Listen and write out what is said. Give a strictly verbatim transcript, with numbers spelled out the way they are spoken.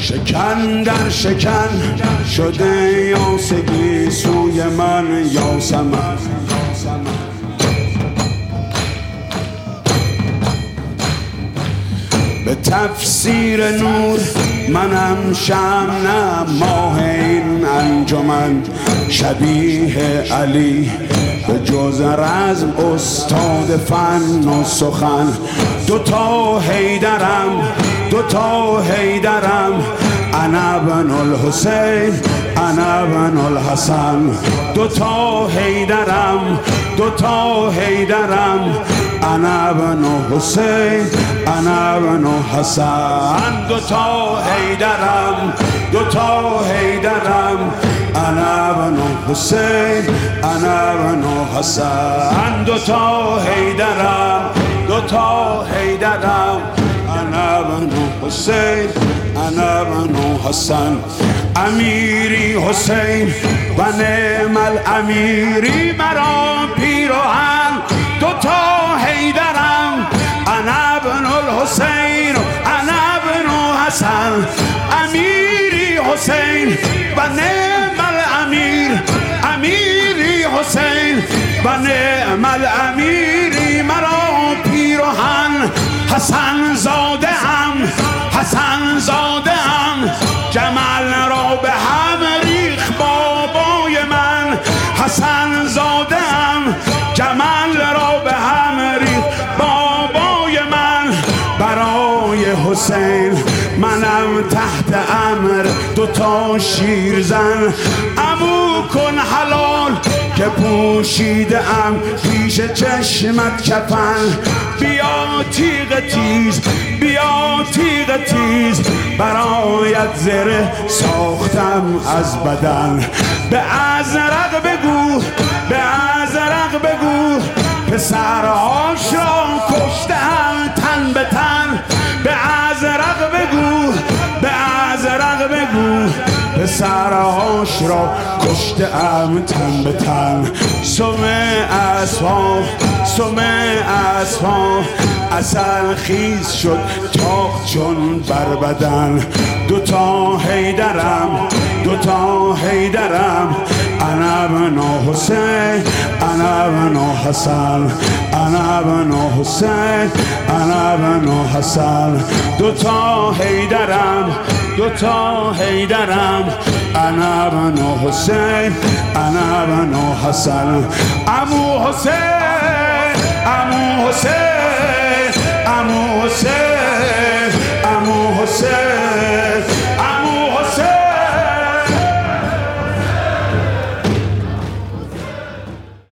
شکن در شکن شده یاسگی سوی من یاسمن. به تفسیر نور منم شمع ماه این انجمن، شبیه علی به جز رزم استاد فن و سخن. دوتا حیدرم دوتا حیدرم، انا بن الحسین انا بن الحسن. دوتا حیدرم دوتا حیدرم، انا بن حسین انا بن حسن. دوتا حیدرم دوتا حیدرم، انا بن حسین انا بن حسن. دوتا حیدرم دوتا حیدرم، انا بن حسین انا بن حسن. امیری حسین و نعم الامیری، مرا پیراهن دوتا حیدرم، انا بن الحسین انا بن حسن. امیری حسین و نعم الامیر، امیری حسین و نعم الامیری، مرا پیراهن حسن زاده ام حسن زاده ام. جمل را به هم ریخ بابای من، حسن زاده ام. جمل را به هم ریخ بابای من. برای حسین منم تحت امر، دوتا شیرزن. عمو کن حلال که پوشیده ام پیش چشمت کفن. بیا تیغ تیز بیا تیغ تیز، برایت زره ساختم از بدن. به ازرق بگو به ازرق بگو، پسرهاش را کشتم تن به تن. به ازرق بگو به ازرق بگو، پسرهاش را کشتم تن به تن. سمه اسفا سمه اسفا، اصل خیز شد تاخت چون بر بدن. دوتا حیدرم دوتا حیدرم، انا بن حسین انا بن حسن. انا بن حسین انا بن حسن. دوتا حیدرم دوتا حیدرم، انا بن حسین انا بن حسن. عمو حسین عمو حسین عمو حسین عمو حسین